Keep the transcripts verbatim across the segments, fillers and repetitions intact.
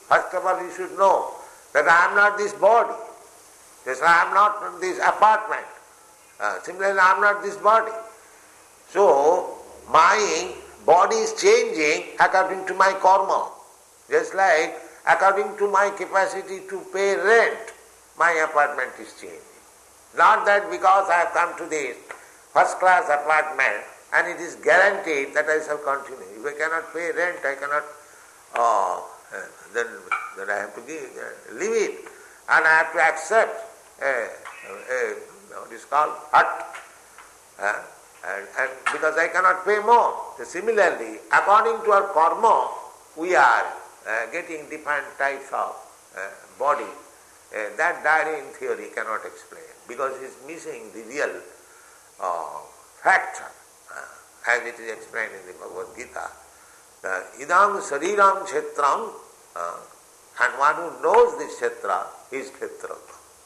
First of all, you should know that I am not this body. Yes, I am not this apartment. Uh, similarly, I am not this body. So, my body is changing according to my karma. Just like according to my capacity to pay rent, my apartment is changing. Not that because I have come to this first class apartment and it is guaranteed that I shall continue. If I cannot pay rent, I cannot, uh, then, then I have to give, uh, leave it. And I have to accept a, a what is called hut. Uh, and, and because I cannot pay more. So similarly, according to our karma, we are uh, getting different types of uh, body. Uh, that Darwin theory cannot explain because it is missing the real uh, factor, uh, as it is explained in the Bhagavad Gita. Uh, idam sariram kshetram, uh, and one who knows this kshetra is kshetra.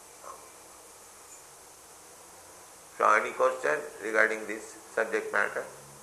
So any question regarding this subject matter?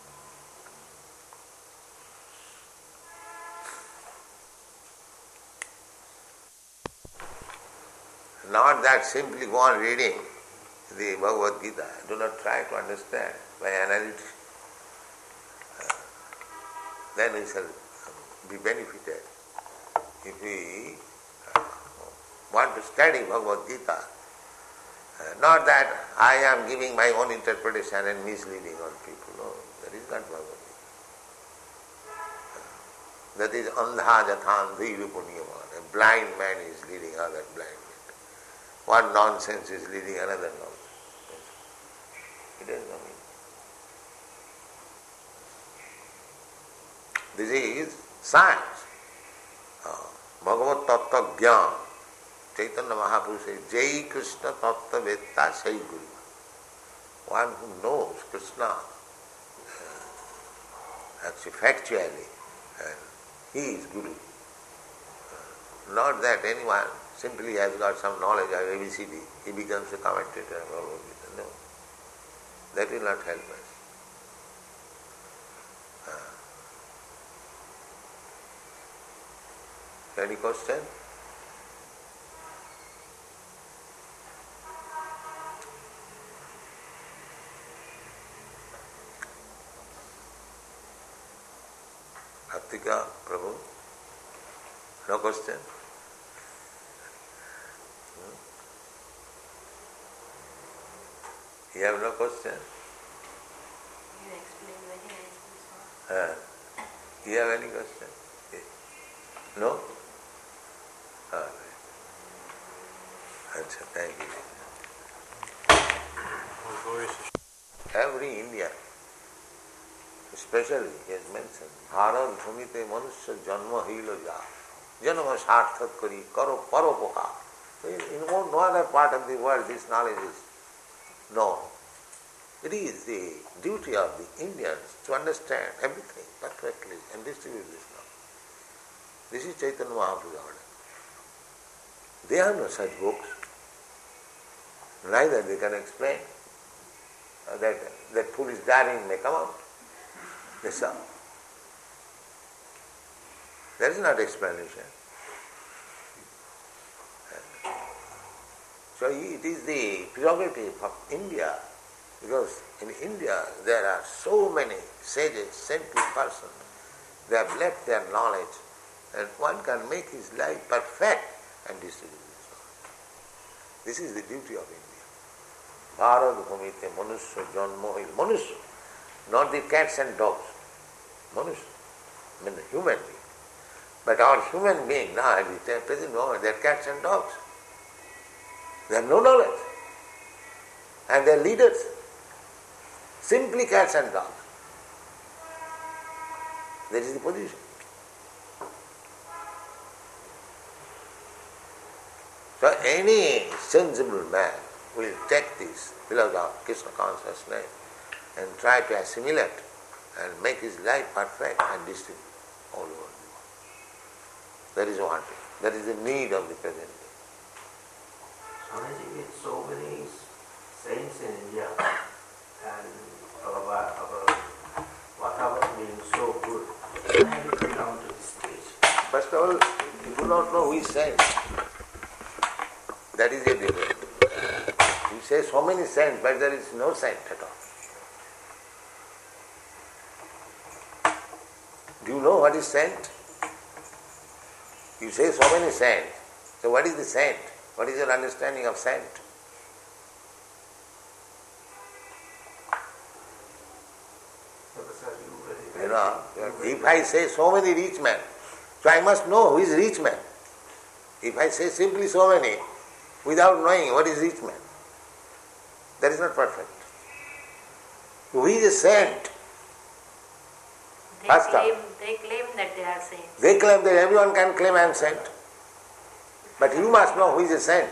Not that simply go on reading the Bhagavad Gita. Do not try to understand by analysis. Uh, then we shall be benefited. If we uh, want to study Bhagavad Gita, uh, not that I am giving my own interpretation and misleading on people. No, that is not Bhagavad Gita. Uh, that is andha jathandhi rupuniyamana. A blind man is leading other blind men. One nonsense is leading another nonsense. It has no meaning. This is science. Uh, Bhagavad Tattva Gyan. Chaitanya Mahaprabhu says, Jai Krishna Tattva Vetta Sai Guru. One who knows Krishna uh, actually factually, and he is Guru. Uh, not that anyone simply has got some knowledge of A B C D, he becomes a commentator of Bhagavad Gita. No. That will not help us. Uh, any question? Kartika, Prabhu? No question? You have no question? You explain very nicely, sir. Uh, you have any question? No? All right. Answer, thank you. Every Indian, especially, he has mentioned, Bharat bhumite manusya janma hilo ja, janma sarthat kari karo paropoka. In no other part of the world this knowledge is known. It is the duty of the Indians to understand everything perfectly and distribute this knowledge. This is Chaitanya Mahaprabhu's order. They have no such books. Neither they can explain uh, that that foolish Darwin may come out. They saw. There is not explanation. So it is the prerogative of India, because in India there are so many sages, saintly persons. They have left their knowledge, and one can make his life perfect and distribute this knowledge. This is the duty of India. Bharat bhumite manusya janmohil. Manusya, not the cats and dogs. Manusya, I mean the human being. But our human being now at the present moment, they are cats and dogs. They have no knowledge. And they are leaders. Simply cats and dogs. That is the position. So any sensible man will take this philosophy of Krishna consciousness and try to assimilate and make his life perfect and distribute all over the world. That is wanted. That is the need of the present day. Swamiji, with so many saints in India and our, our Vatavaran being so good, why have we come down to this stage? First of all, You do not know who is saint. That is a difference. You say so many saints, but there is no saint at all. Do you know what is saint? You say so many saints. So what is the saint? What is your understanding of saint? You know, if I say so many rich men, so I must know who is rich man. If I say simply so many, without knowing what is rich man, that is not perfect. Who is a saint? They First claim, up. they claim that they are saints. They claim that everyone can claim I am saint. But you must know who is a saint.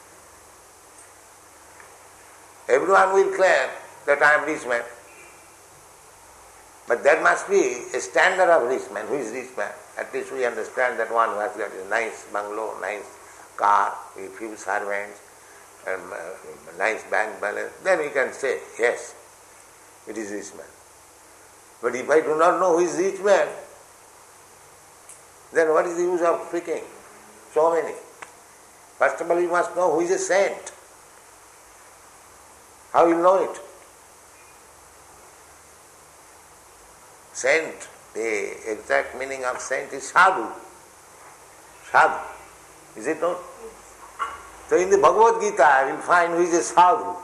Everyone will claim that I am rich man. But there must be a standard of rich man. Who is rich man? At least we understand that one who has got a nice bungalow, nice car, with few servants, and a nice bank balance. Then we can say, yes, it is rich man. But if I do not know who is rich man, then what is the use of speaking? So many. First of all, you must know who is a saint. How will you know it? Saint, the exact meaning of saint is sadhu. Sadhu. Is it not? So in the Bhagavad Gita, you will find who is a sadhu.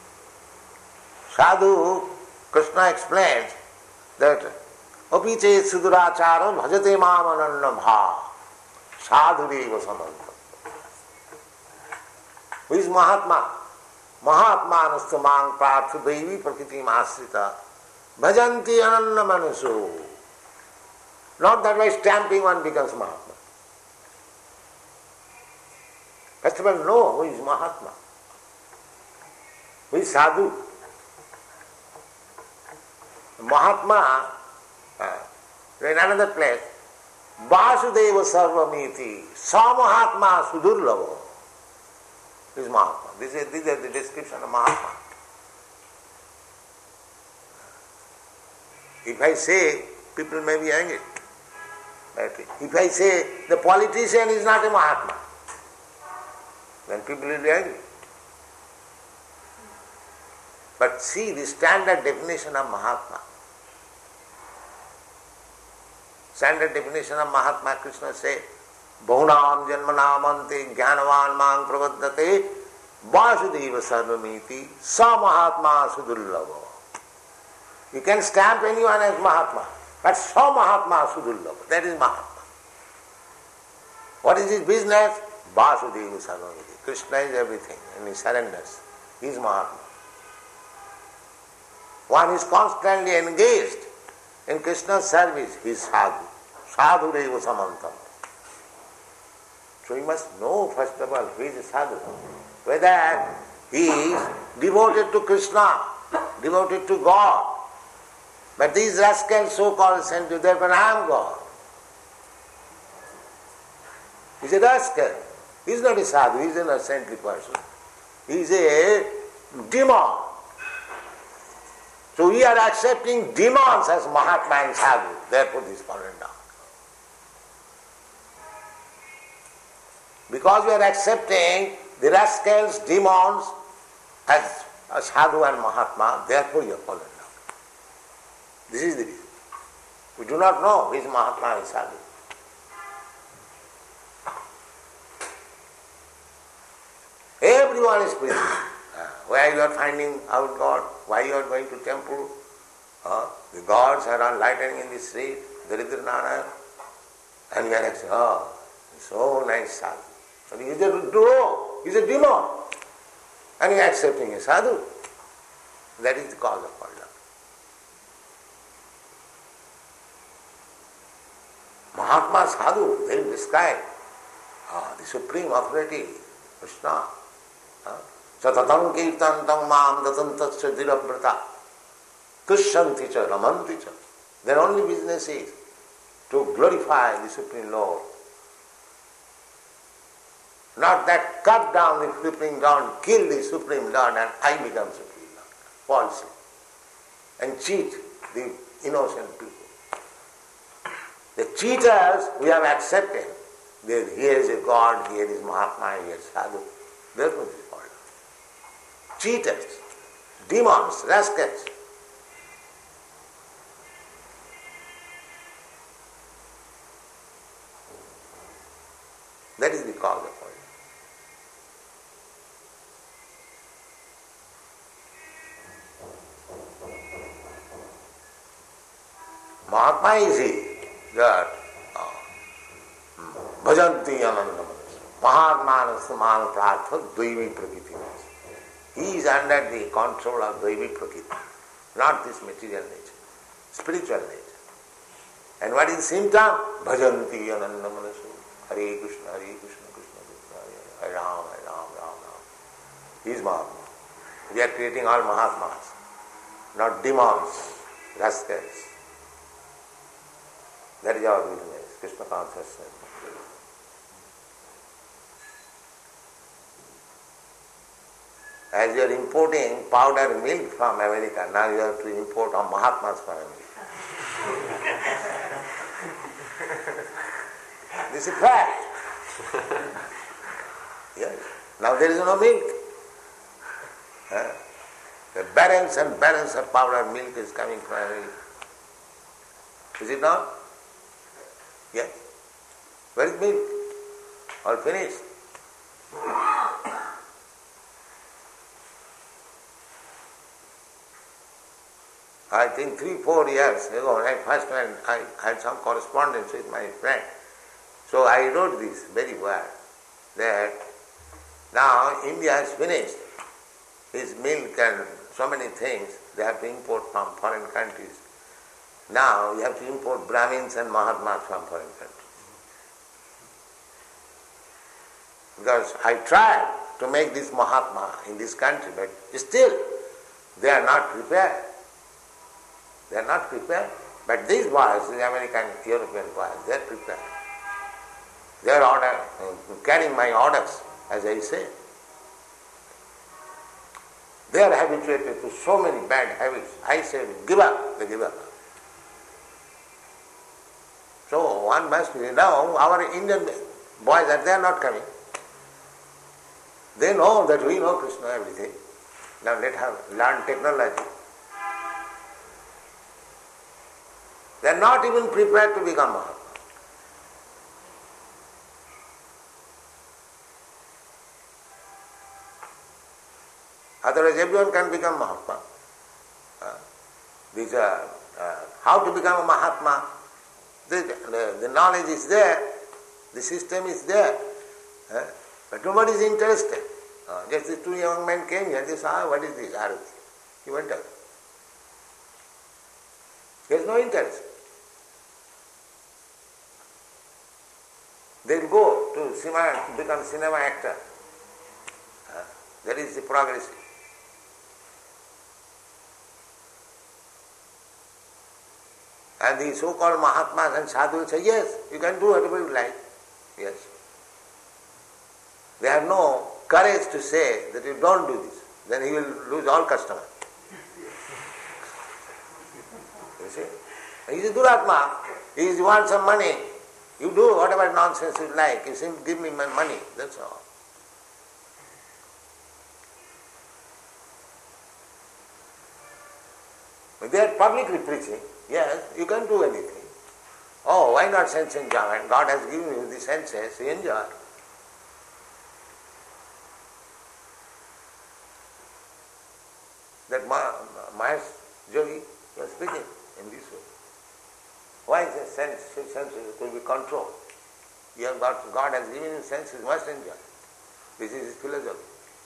Sadhu, Krishna explains that api che sudurachara bhajate mam ananna bha sadhureva samanta. Who is Mahatma? Mahatma nastu mang prartha devi prakriti asrita bhajanti ananna manuso. Not that by stamping one becomes Mahatma. First of all, know who is Mahatma. Who is Sadhu? Mahatma, uh, in another place, Vasudeva Sarvamiti, Samahatma Sudurlavo is Mahatma. This is, this is the description of Mahatma. If I say, people may be angry. But if I say the politician is not a Mahatma, then people will be angry. But see the standard definition of Mahatma. Standard definition of Mahatma, Krishna says, Bahunam janmanamante jnanavan mang pravaddate vasudeva sarvamiti sa Mahatma sudullava. You can stamp anyone as Mahatma, but sa Mahatma sudullava. That is Mahatma. What is his business? Vasudeva sarvamiti. Krishna is everything and he surrenders. He is Mahatma. One is constantly engaged in Krishna's service, he is sadhu. Sadhu reva samantam. So you must know first of all who is a sadhu. Whether he is devoted to Krishna, devoted to God. But these rascals so-called sent to therefore I am God. He is a rascal. He is not a sadhu, he is an saintly person. He is a demon. So we are accepting demons as Mahatma and Sadhu, therefore this fallen down. Because we are accepting the rascals, demons as a Sadhu and Mahatma, therefore you are fallen down. This is the reason. We do not know who is Mahatma and Sadhu. Everyone is preaching. Where you are finding out God, why you are going to temple, uh, the gods are all lightening in the street, Daridra Narayan, and you are saying, oh, so nice sadhu. So he is a duro, he is a demon, and you are accepting a sadhu. That is the cause of fallen. Mahatma Sadhu, they will describe uh, the supreme authority, Krishna. Uh, Satatam kirtantam mam datantasya dhirabrata tushyanti cha ramanti cha. Their only business is to glorify the Supreme Lord. Not that cut down the Supreme Lord, kill the Supreme Lord and I become Supreme Lord. Falsely. And cheat the innocent people. The cheaters we have accepted. There, here is a God, here is Mahatma, here is Sadhu. That's what is called. Cheaters, demons, rascals. That is the cause of all. Mahatma is he that bhajanti anandam. Mahatmanas man prartha dvaivi prakriti. He is under the control of dvaivi prakriti, not this material nature, spiritual nature. And what is the symptom? Bhajanti anandam manasu. Hare Krishna, Hare Krishna, Krishna Krishna, Hare Ram, Hare Ram, Ram Ram. He is Mahatma. We are creating all Mahatmas, not demons, rascals. That is our business, Krishna consciousness. As you are importing powdered milk from America, now you have to import a Mahatmas from America. This is fact. Yes. Now there is no milk. Huh? The barrels and barrels of powdered milk is coming from America. Is it not? Yes. Where is milk? All finished. I think three, four years ago, when I first went, I had some correspondence with my friend. So I wrote this very well, that now India has finished its milk and so many things they have to import from foreign countries. Now you have to import Brahmins and Mahatmas from foreign countries. Because I tried to make this Mahatma in this country, but still they are not prepared. They are not prepared. But these boys, the American, European boys, they are prepared. They are order, carrying my orders, as I say. They are habituated to so many bad habits. I said, give up, they give up. So one must be, now our Indian boys are, they are not coming. They know that we know Krishna, everything. Now let her learn technology. They are not even prepared to become Mahatma. Otherwise everyone can become Mahatma. Uh, these are, uh, how to become a Mahatma? The, the, the knowledge is there, the system is there, uh, but nobody is interested. Uh, just these two young men came here, they saw, ah, what is this, Arati? He went out. There is no interest. They will go to cinema, become cinema actor. Uh, that is the progress. And the so-called Mahatmas and Sadhus say, yes, you can do whatever you like. Yes. They have no courage to say that you don't do this. Then he will lose all customers. You see? He is a Duratma. He wants some money. You do whatever nonsense you like. You simply give me my money. That's all. But they are publicly preaching. Yes, you can do anything. Oh, why not sense enjoyment? God has given you the senses, you enjoy. That Mahesh Yogi was speaking in this way. Why is the sense, senses to be controlled? You have got, God has given you senses, you must enjoy. This is his philosophy.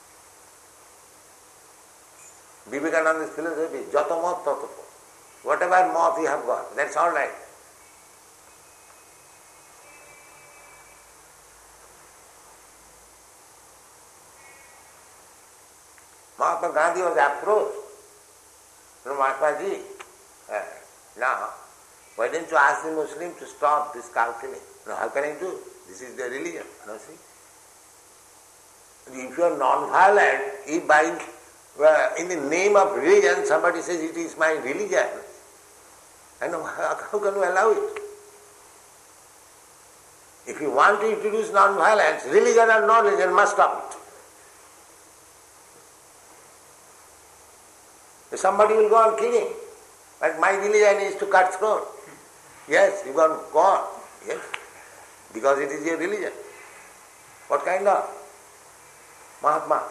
Vivekananda's philosophy is jato mat tato. Whatever moth you have got, that's all right. Mahatma Gandhi was approached from Mahatma Ji. Uh, now, why don't you ask the Muslim to stop this calculation? No, how can I do? This is their religion. No, see? If you are non-violent, if by uh, in the name of religion somebody says it is my religion, and how can you allow it? If you want to introduce non-violence, religion or no religion must stop it. Somebody will go on killing. But my religion is to cut throat. Yes, you can go on. Yes. Because it is your religion. What kind of? Mahatma.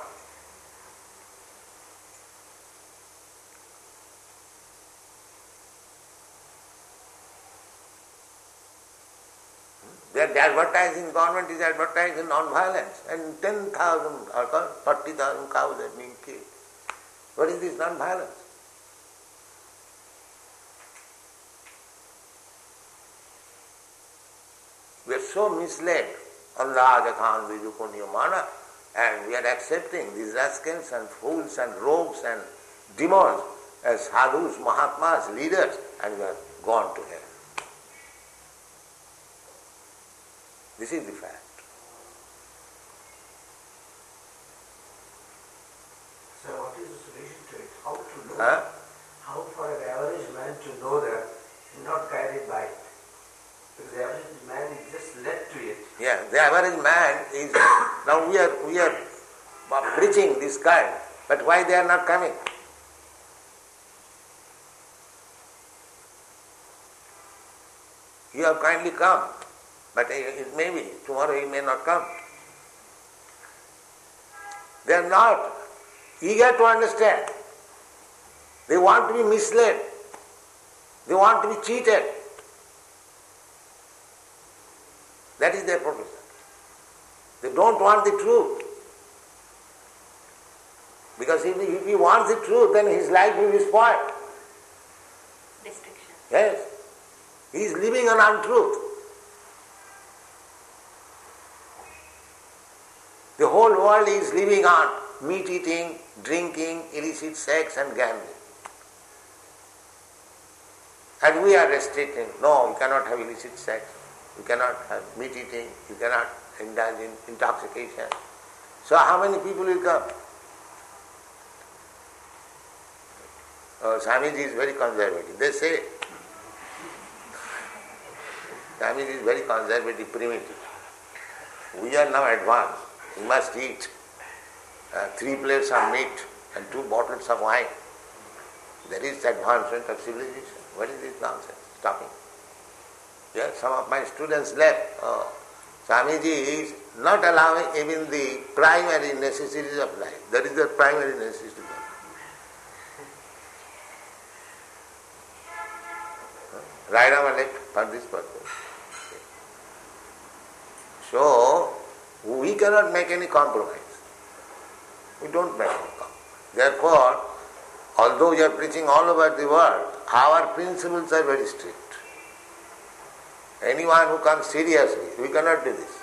They are advertising, government is advertising non-violence, and ten thousand or forty thousand cows are being killed. What is this non-violence? We are so misled on Raja Khan Vijupunyamana, and we are accepting these rascals and fools and rogues and demons as sadhus, mahatmas, leaders, and we are gone to hell. This is the fact. So what is the solution to it? How to know? Huh? How for an average man to know that he's not guided by it? Because the average man is just led to it. Yeah, the average man is, now we are, we are preaching this kind, but why they are not coming? You have kindly come, but it may be, tomorrow he may not come. They are not eager to understand. They want to be misled. They want to be cheated. That is their proposal. They don't want the truth. Because if he, if he wants the truth, then his life will be spoiled. Restriction. Yes. He is living an untruth. The whole world is living on meat eating, drinking, illicit sex and gambling. And we are restricting. No, you cannot have illicit sex. You cannot have meat eating. You cannot indulge in intoxication. So how many people will come? Uh, Swamiji is very conservative. They say Swamiji is very conservative, primitive. We are now advanced. We must eat uh, three plates of meat and two bottles of wine. That is the advancement of civilization. What is this nonsense? Stopping. Yes, some of my students left. Oh, Swamiji is not allowing even the primary necessities of life. That is the primary necessity. Right on left for this purpose. So, we cannot make any compromise. We don't make any compromise. Therefore, although we are preaching all over the world, our principles are very strict. Anyone who comes seriously, we cannot do this.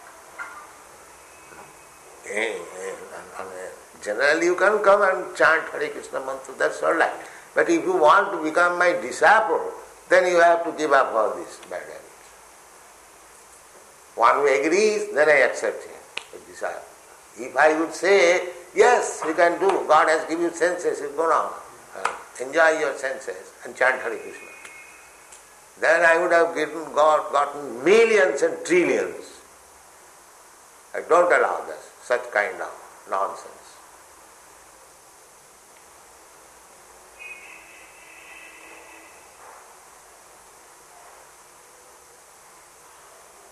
Generally you can come and chant Hare Krishna mantra, that's all right. But if you want to become my disciple, then you have to give up all these bad habits. One who agrees, then I accept him, a disciple. If I would say, yes, you can do, God has given you senses, you go now, uh, enjoy your senses and chant Hare Krishna. Then I would have given God, gotten millions and trillions. I don't allow this, such kind of nonsense.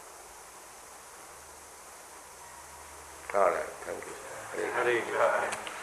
All right, thank you. Hare Krishna.